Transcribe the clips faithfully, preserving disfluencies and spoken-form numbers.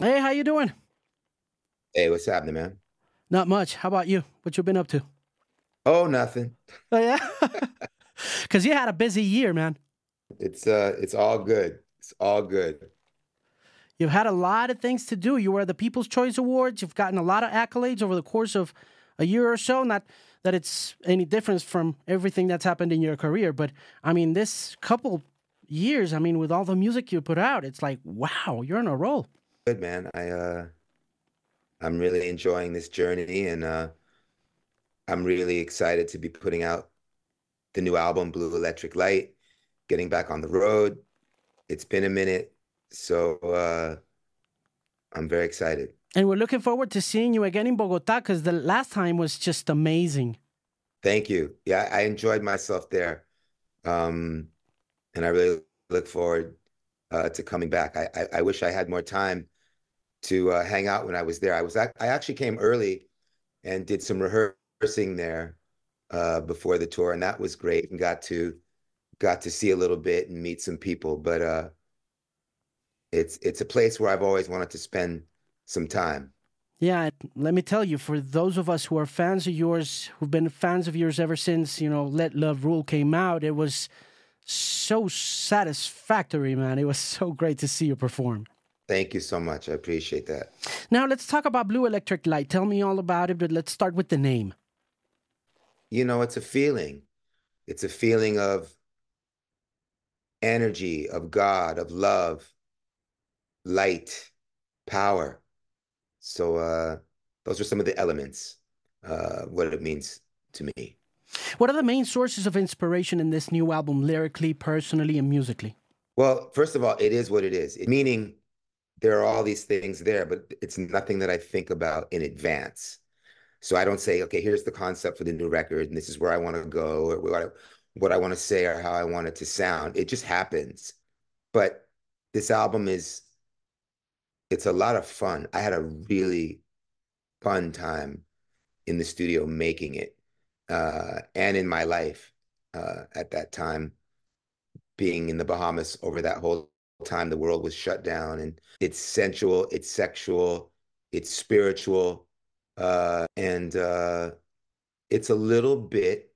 Hey, how you doing? Hey, what's happening, man? Not much. How about you? What you been up to? Oh, nothing. Oh yeah, because you had a busy year, man. It's uh it's all good. It's all good. You've had a lot of things to do. You were at the People's Choice Awards. You've gotten a lot of accolades over the course of a year or so. Not that it's any difference from everything that's happened in your career, but I mean, this couple years, I mean, with all the music you put out, it's like, wow, you're on a roll. Good, man. I uh I'm really enjoying this journey and uh I'm really excited to be putting out the new album, Blue Electric Light, getting back on the road. It's been a minute, so uh I'm very excited. And we're looking forward to seeing you again in Bogota because the last time was just amazing. Thank you. Yeah, I enjoyed myself there. Um and I really look forward uh to coming back. I I, I wish I had more time to uh, hang out when I was there. I was I actually came early and did some rehearsing there uh, before the tour, and that was great. And got to got to see a little bit and meet some people. But uh, it's it's a place where I've always wanted to spend some time. Yeah, let me tell you, for those of us who are fans of yours, who've been fans of yours ever since, you know, Let Love Rule came out, it was so satisfactory, man. It was so great to see you perform. Thank you so much. I appreciate that. Now, let's talk about Blue Electric Light. Tell me all about it, but let's start with the name. You know, it's a feeling. It's a feeling of energy, of God, of love, light, power. So uh, those are some of the elements, uh, what it means to me. What are the main sources of inspiration in this new album, lyrically, personally, and musically? Well, first of all, it is what it is. Meaning there are all these things there, but it's nothing that I think about in advance. So I don't say, okay, here's the concept for the new record, and this is where I want to go, or what I, what I want to say, or how I want it to sound. It just happens. But this album is, it's a lot of fun. I had a really fun time in the studio making it, uh, and in my life uh, at that time, being in the Bahamas over that whole time the world was shut down. And it's sensual, it's sexual, it's spiritual, uh, and uh, it's a little bit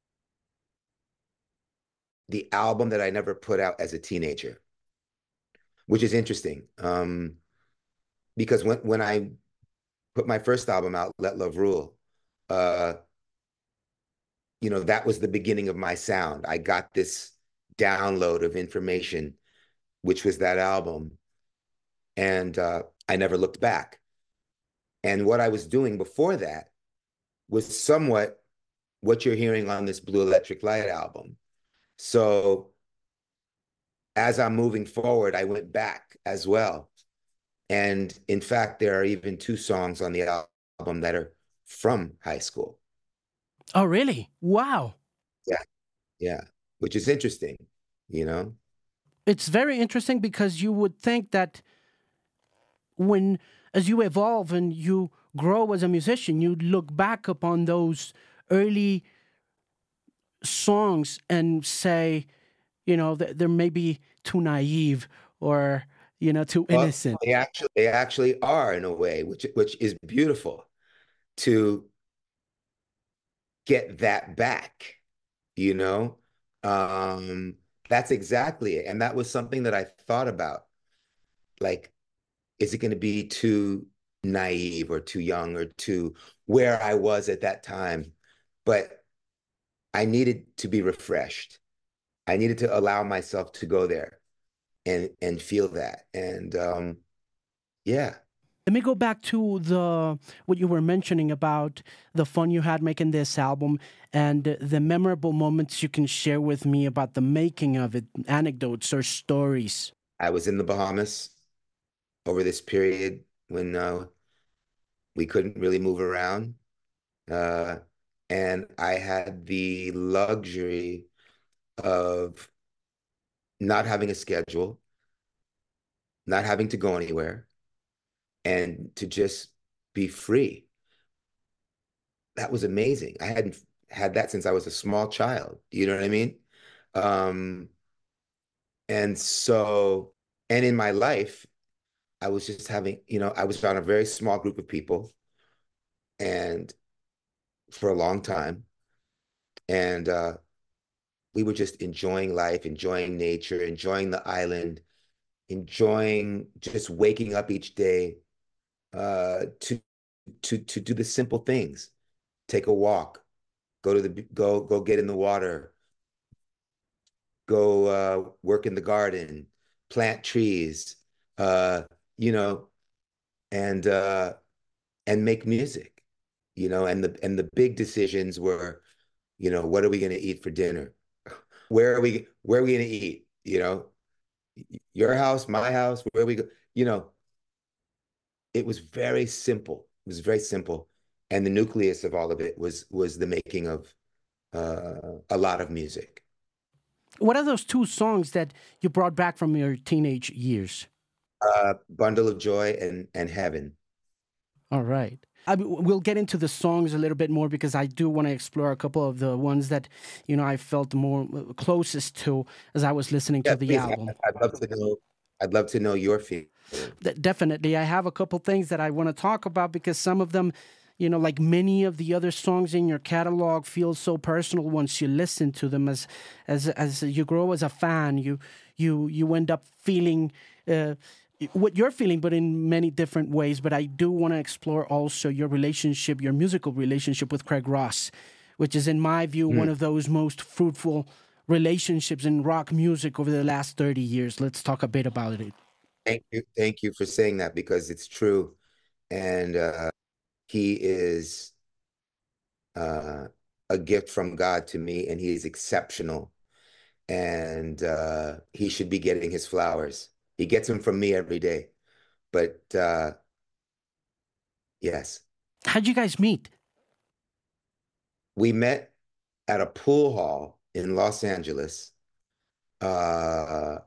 the album that I never put out as a teenager, which is interesting. Um, because when when I put my first album out, Let Love Rule, uh, you know, that was the beginning of my sound. I got this download of information, which was that album, and uh, I never looked back. And what I was doing before that was somewhat what you're hearing on this Blue Electric Light album. So as I'm moving forward, I went back as well. And in fact, there are even two songs on the album that are from high school. Oh, really? Wow. Yeah, yeah, which is interesting, you know? It's very interesting because you would think that when, as you evolve and you grow as a musician, you look back upon those early songs and say, you know, th- they're maybe too naive or, you know, too Well, innocent. they actually they actually are in a way, which which is beautiful to get that back, you know? Um, that's exactly it. And that was something that I thought about. Like, is it going to be too naive or too young or too where I was at that time? But I needed to be refreshed. I needed to allow myself to go there and and feel that. And um, yeah, Let me go back to the what you were mentioning about the fun you had making this album and the memorable moments you can share with me about the making of it, anecdotes or stories. I was in the Bahamas over this period when uh, we couldn't really move around. Uh, and I had the luxury of not having a schedule, not having to go anywhere, and to just be free. That was amazing. I hadn't had that since I was a small child. You know what I mean? Um, and so, and in my life, I was just having, you know, I was around a very small group of people and for a long time. And uh, we were just enjoying life, enjoying nature, enjoying the island, enjoying just waking up each day uh, to to to do the simple things. Take a walk, go to the go go get in the water, go uh, work in the garden, plant trees, uh, you know, and uh, and make music, you know, and the and the big decisions were, you know, what are we going to eat for dinner? Where are we where are we going to eat? You know, your house, my house, where we go, you know, it was very simple. It was very simple. And the nucleus of all of it was was the making of uh, a lot of music. What are those two songs that you brought back from your teenage years? Uh, Bundle of Joy and and Heaven. All right. I, we'll get into the songs a little bit more because I do want to explore a couple of the ones that, you know, I felt more uh, closest to as I was listening Yeah, to the please. I, album. I'd love to know. I'd love to know your feelings. D- definitely, I have a couple things that I want to talk about because some of them, you know, like many of the other songs in your catalog, feel so personal once you listen to them. As as as you grow as a fan, you you you end up feeling. Uh, what you're feeling, but in many different ways. But I do want to explore also your relationship, your musical relationship with Craig Ross, which is, in my view, one Mm. of those most fruitful relationships in rock music over the last thirty years. Let's talk a bit about it. Thank you. Thank you for saying that because it's true. And uh, he is uh, a gift from God to me, and he is exceptional. And uh, he should be getting his flowers. He gets them from me every day. But uh, yes, How'd you guys meet? we met at a pool hall in Los Angeles. Uh,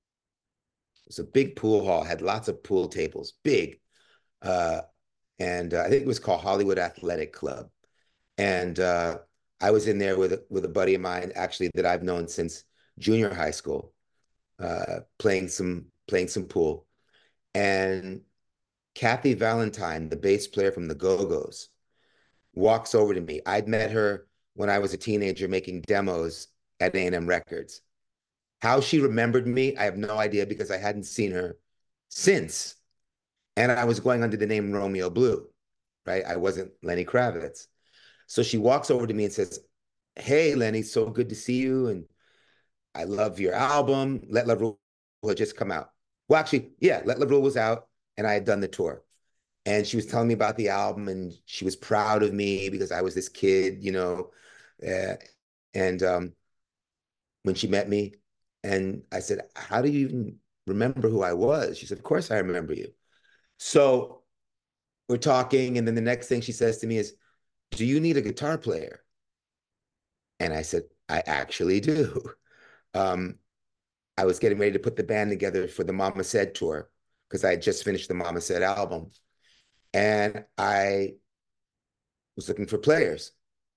it was a big pool hall, had lots of pool tables, big. Uh, and uh, I think it was called Hollywood Athletic Club. And uh, I was in there with a, with a buddy of mine, actually, that I've known since junior high school, uh, playing some playing some pool. And Kathy Valentine, the bass player from the Go-Go's, walks over to me. I'd met her when I was a teenager making demos at A and M Records. How she remembered me, I have no idea because I hadn't seen her since. And I was going under the name Romeo Blue, right? I wasn't Lenny Kravitz. So she walks over to me and says, "Hey, Lenny, so good to see you. And I love your album. Let Love Rule had just come out." Well, actually, yeah, Let Love Rule was out and I had done the tour. And she was telling me about the album and she was proud of me because I was this kid, you know. Uh, and um, when she met me, and I said, "How do you even remember who I was?" She said, "Of course I remember you." So we're talking, and then the next thing she says to me is, "Do you need a guitar player?" And I said, "I actually do." Um, I was getting ready to put the band together for the Mama Said tour because I had just finished the Mama Said album. And I was looking for players.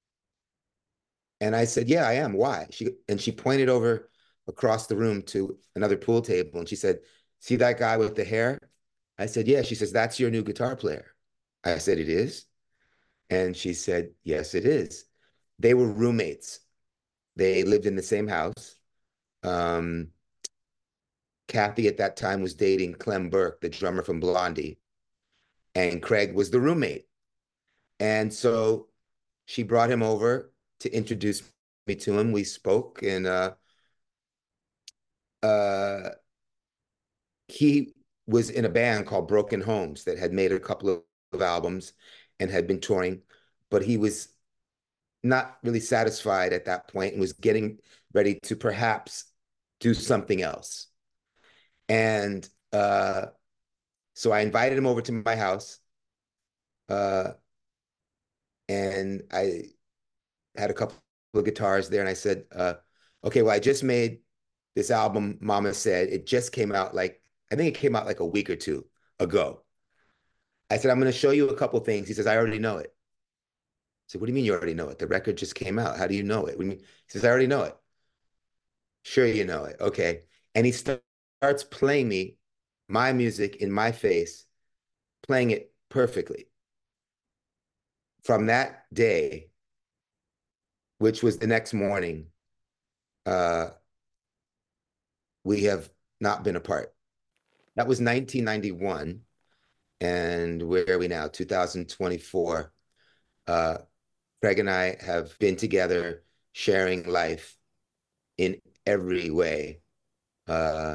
And I said, "Yeah, I am. Why?" She and she pointed over across the room to another pool table and she said, "See that guy with the hair?" I said, "Yeah." She says, "That's your new guitar player." I said, "It is?" And she said, "Yes, it is." They were roommates. They lived in the same house. Um, Kathy at that time was dating Clem Burke, the drummer from Blondie, and Craig was the roommate. And so she brought him over to introduce me to him. We spoke, and uh, uh, he was in a band called Broken Homes that had made a couple of, of albums and had been touring, but he was not really satisfied at that point and was getting ready to perhaps do something else. And uh, so I invited him over to my house, uh, and I had a couple of guitars there, and I said, uh, "Okay, well, I just made this album, Mama Said. It just came out like I think it came out like a week or two ago." I said, "I'm going to show you a couple things." He says, "I already know it." I said, "What do you mean you already know it? The record just came out. How do you know it?" What do you mean? He says, "I already know it." "Sure, you know it. Okay." And he st- starts playing me my music in my face, playing it perfectly. From that day, which was the next morning, uh, we have not been apart. That was nineteen ninety-one. And where are we now? two thousand twenty-four. Uh, Craig and I have been together, sharing life in every way uh,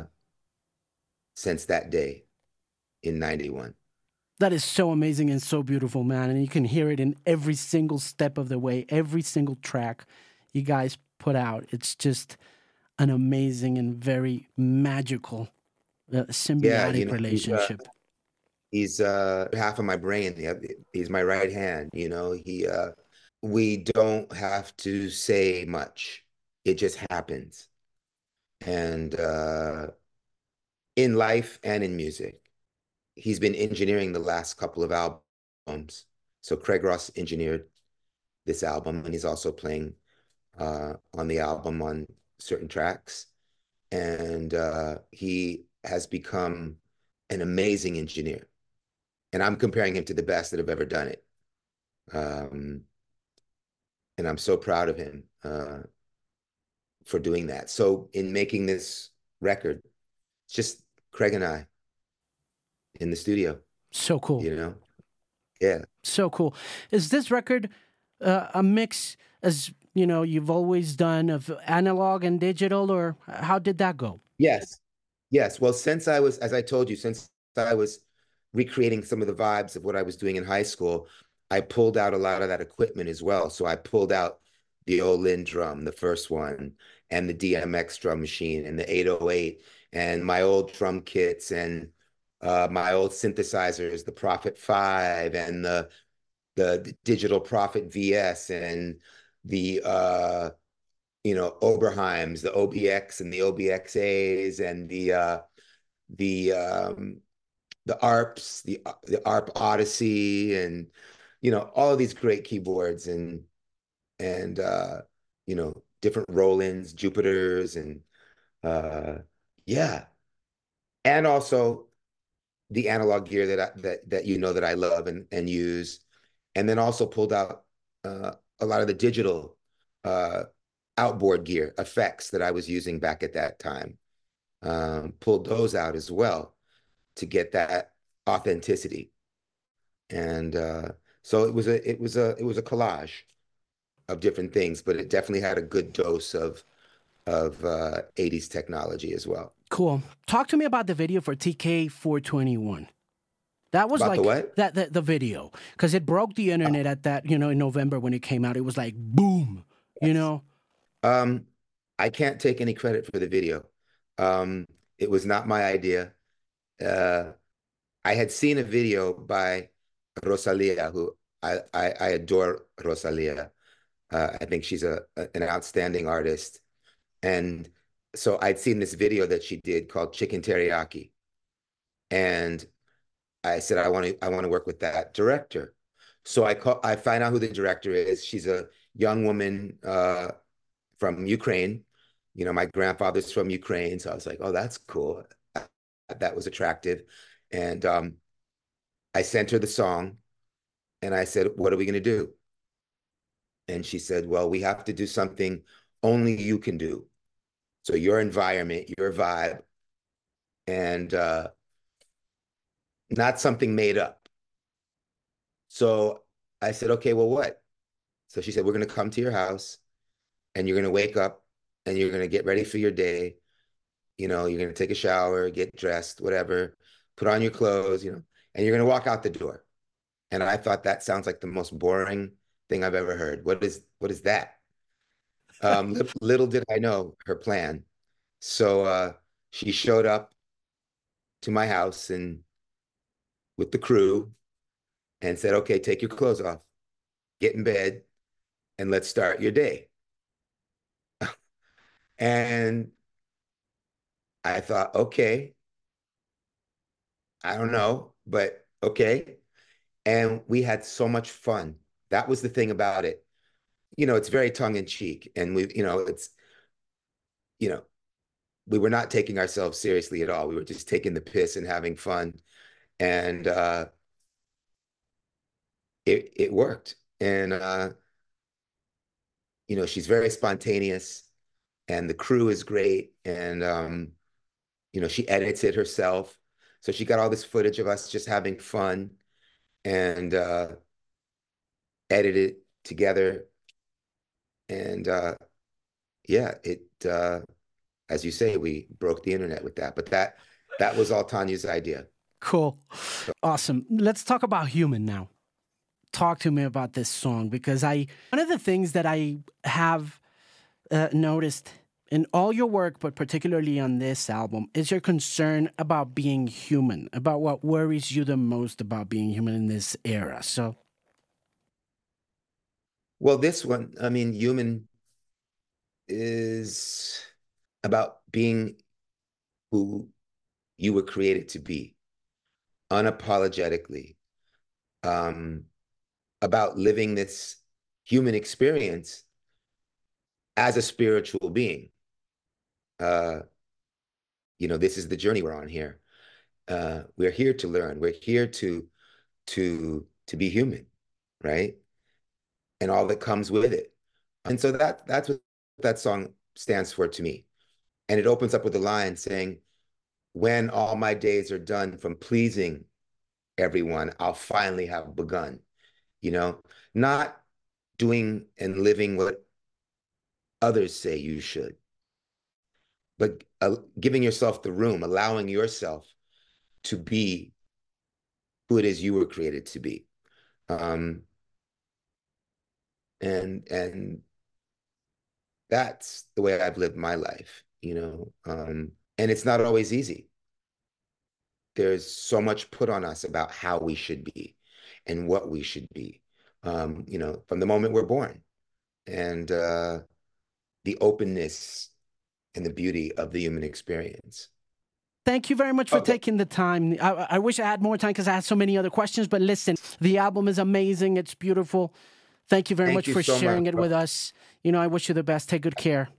since that day in ninety-one. That is so amazing and so beautiful, man. And you can hear it in every single step of the way, every single track you guys put out. It's just an amazing and very magical uh, Yeah, you symbiotic know, he's uh, relationship. he's uh, half of my brain. Yeah, he's my right hand. You know, he uh, we don't have to say much. It just happens. And uh, in life and in music, he's been engineering the last couple of albums. So Craig Ross engineered this album, and he's also playing uh, on the album on certain tracks. And uh, he has become an amazing engineer. And I'm comparing him to the best that have ever done it. Um, and I'm so proud of him uh, for doing that. So in making this record, it's just Craig and I in the studio, So cool. you know? Yeah. So cool. Is this record uh, a mix, as you know, you've always done, of analog and digital, or how did that go? Yes. Yes. Well, since I was, as I told you, since I was recreating some of the vibes of what I was doing in high school, I pulled out a lot of that equipment as well. So I pulled out the old Linn drum, the first one, and the D M X drum machine, and the eight oh eight, and my old drum kits, and uh, my old synthesizers, the Prophet five, and the the digital Prophet V S, and the uh, you know, Oberheims, the O B X and the O B X As, and the uh, the um, the A R Ps, the the A R P Odyssey, and you know, all of these great keyboards, and and uh, you know, different Rolands, Jupiters, and uh, yeah, and also the analog gear that I, that that you know that I love and and use, and then also pulled out uh, a lot of the digital uh, outboard gear effects that I was using back at that time. Um, pulled those out as well to get that authenticity. And uh, so it was a it was a it was a collage of different things, but it definitely had a good dose of of uh, eighties technology as well. Cool. Talk to me about the video for T K four twenty-one. That was About the like what? that the, the video, because it broke the internet at that, you know, in November when it came out. It was like boom, you Yes. know. Um, I can't take any credit for the video. Um, it was not my idea. Uh, I had seen a video by Rosalia, who I I, I adore Rosalia. Uh, I think she's a, a an outstanding artist. And so I'd seen this video that she did called Chicken Teriyaki. And I said, I want to I want to work with that director. So I call I find out who the director is. She's a young woman uh, from Ukraine. You know, my grandfather's from Ukraine. So I was like, oh, that's cool. That was attractive. And um, I sent her the song and I said, what are we going to do? And she said, well, we have to do something only you can do. So your environment, your vibe, and uh, not something made up. So I said, okay, well, what? So she said, we're going to come to your house and you're going to wake up and you're going to get ready for your day. You know, you're going to take a shower, get dressed, whatever, put on your clothes, you know, and you're going to walk out the door. And I thought that sounds like the most boring thing I've ever heard. What is what is that? Um, li- little did I know her plan. So uh, she showed up to my house and with the crew and said, okay, take your clothes off, get in bed, and let's start your day. And I thought, okay, I don't know, but okay. And we had so much fun. That was the thing about it. You know, it's very tongue in cheek. And we, you know, it's, you know, we were not taking ourselves seriously at all. We were just taking the piss and having fun. And uh, it, it worked. And, uh, you know, she's very spontaneous and the crew is great. And, um, you know, she edits it herself. So she got all this footage of us just having fun and uh, edited it together. And uh, yeah, it, uh, as you say, we broke the internet with that. But that that was all Tanya's idea. Cool. Awesome. Let's talk about Human now. Talk to me about this song, because I one of the things that I have uh, noticed in all your work, but particularly on this album, is your concern about being human, about what worries you the most about being human in this era. So, well, this one, I mean, Human is about being who you were created to be, unapologetically, um, about living this human experience as a spiritual being. Uh, you know, this is the journey we're on here. Uh, we're here to learn. We're here to to to be human, right? And all that comes with it. And so that that's what that song stands for to me. And it opens up with a line saying, "When all my days are done from pleasing everyone, I'll finally have begun." You know, not doing and living what others say you should, but uh, giving yourself the room, allowing yourself to be who it is you were created to be. Um, and and that's the way I've lived my life, you know. Um, and it's not always easy. There's so much put on us about how we should be and what we should be, um, you know, from the moment we're born. And uh, the openness and the beauty of the human experience. thank you very much for Okay. taking the time. I, I wish I had more time because I had so many other questions, but listen, the album is amazing. It's beautiful. Thank you very Thank much you for so sharing much, it bro. with us. You know, I wish you the best. Take good care.